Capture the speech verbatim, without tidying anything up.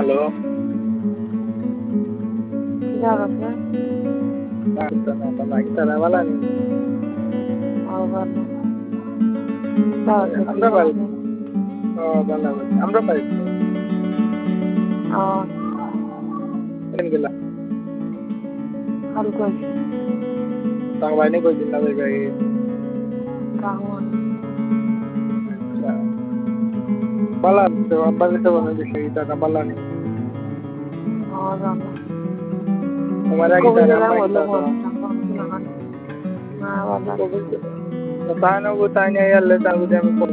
Halo. Kizawas na? Nakita na pala kita na wala ni. Oo, ভালো। তাহলে আমরা কিভাবে? পারি ও ভালো আমরা পারি ও কেন গেলা কাল কই তার বাইরে কই দিন না ভাই ভাই কাহন bala তো বাজে তো বলে বেশি টাকা bala নেই ও জানো তোমার আগে কবে টাকা যাবে পাই বলো তো না বাবা তাই না গো তাই না এলে তার বুঝে আমি